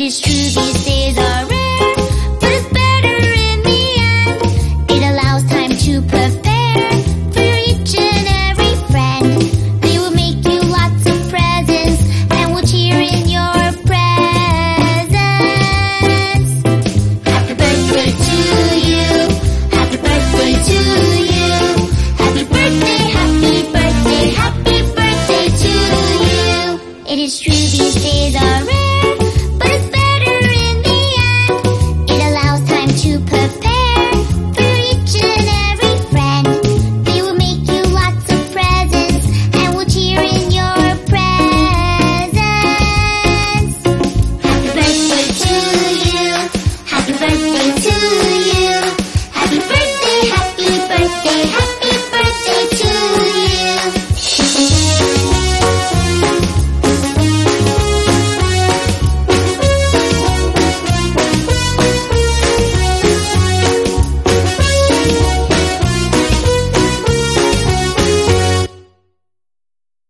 is true, these days are rare, but it's better in the end. It allows time to prepare for each and every friend. They will make you lots of presents and will cheer in your presence. Happy birthday to you. Happy birthday to you. Happy birthday, happy birthday, happy birthday to you. It is true, these days are rare.